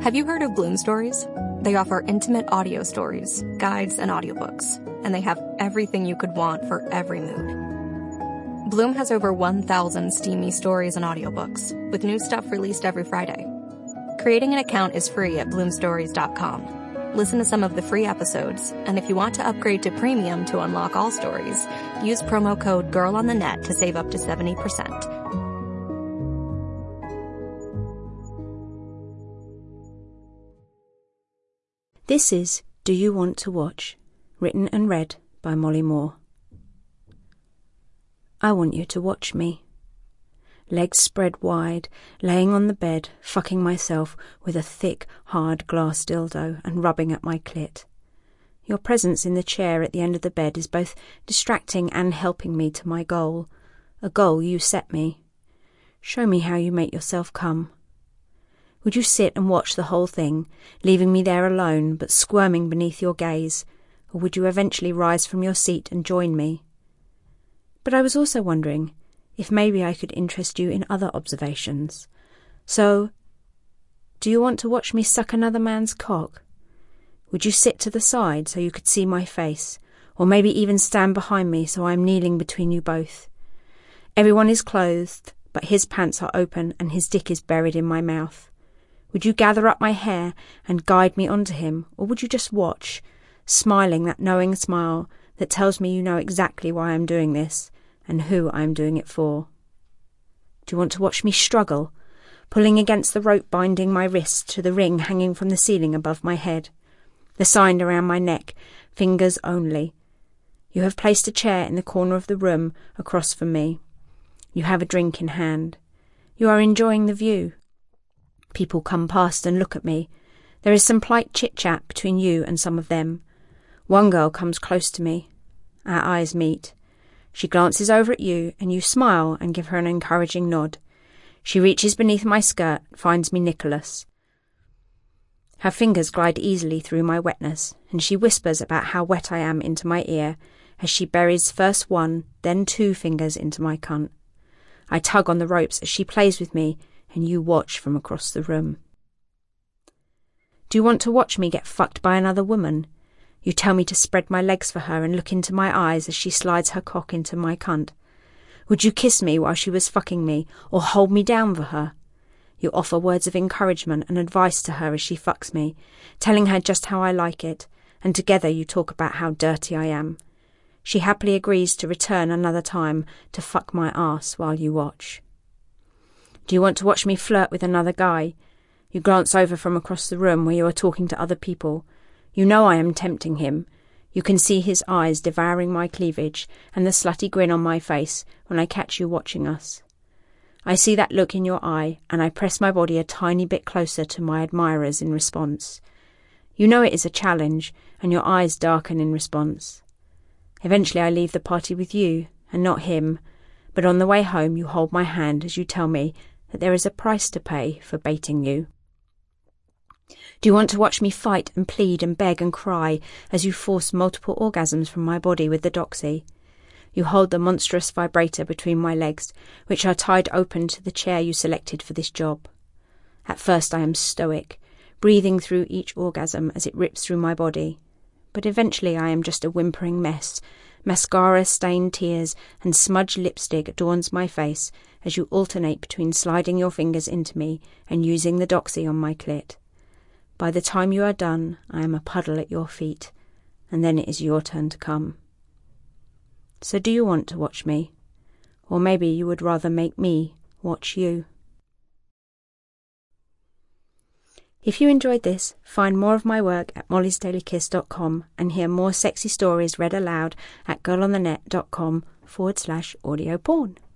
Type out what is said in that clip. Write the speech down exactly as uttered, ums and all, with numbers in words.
Have you heard of Bloom Stories? They offer intimate audio stories, guides, and audiobooks, and they have everything you could want for every mood. Bloom has over one thousand steamy stories and audiobooks, with new stuff released every Friday. Creating an account is free at bloom stories dot com. Listen to some of the free episodes, and if you want to upgrade to premium to unlock all stories, use promo code GIRLONTHENET to save up to seventy percent. This is Do You Want to Watch? Written and read by Molly Moore. I want you to watch me. Legs spread wide, laying on the bed, fucking myself with a thick, hard glass dildo and rubbing at my clit. Your presence in the chair at the end of the bed is both distracting and helping me to my goal, a goal you set me. Show me how you make yourself come. Would you sit and watch the whole thing, leaving me there alone but squirming beneath your gaze, or would you eventually rise from your seat and join me? But I was also wondering if maybe I could interest you in other observations. So, do you want to watch me suck another man's cock? Would you sit to the side so you could see my face, or maybe even stand behind me so I'm kneeling between you both? Everyone is clothed, but his pants are open and his dick is buried in my mouth. Would you gather up my hair and guide me onto him, or would you just watch, smiling that knowing smile that tells me you know exactly why I'm doing this, and who I am doing it for? Do you want to watch me struggle, pulling against the rope binding my wrist to the ring hanging from the ceiling above my head, the sign around my neck, fingers only? You have placed a chair in the corner of the room across from me. You have a drink in hand. You are enjoying the view. People come past and look at me. There is some polite chit-chat between you and some of them. One girl comes close to me. Our eyes meet. She glances over at you, and you smile and give her an encouraging nod. She reaches beneath my skirt, finds me Nicholas. Her fingers glide easily through my wetness, and she whispers about how wet I am into my ear, as she buries first one, then two fingers into my cunt. I tug on the ropes as she plays with me, and you watch from across the room. Do you want to watch me get fucked by another woman? You tell me to spread my legs for her and look into my eyes as she slides her cock into my cunt. Would you kiss me while she was fucking me, or hold me down for her? You offer words of encouragement and advice to her as she fucks me, telling her just how I like it, and together you talk about how dirty I am. She happily agrees to return another time to fuck my ass while you watch. Do you want to watch me flirt with another guy? You glance over from across the room where you are talking to other people. You know I am tempting him. You can see his eyes devouring my cleavage and the slutty grin on my face when I catch you watching us. I see that look in your eye, and I press my body a tiny bit closer to my admirers in response. You know it is a challenge, and your eyes darken in response. Eventually I leave the party with you, and not him, but on the way home you hold my hand as you tell me that there is a price to pay for baiting you. Do you want to watch me fight and plead and beg and cry as you force multiple orgasms from my body with the doxy? You hold the monstrous vibrator between my legs, which are tied open to the chair you selected for this job. At first I am stoic, breathing through each orgasm as it rips through my body. But eventually I am just a whimpering mess. Mascara-stained tears and smudged lipstick adorns my face as you alternate between sliding your fingers into me and using the doxy on my clit. By the time you are done, I am a puddle at your feet, and then it is your turn to come. So do you want to watch me? Or maybe you would rather make me watch you? If you enjoyed this, find more of my work at mollys daily kiss dot com and hear more sexy stories read aloud at girlonthenet dot com forward slash audio porn.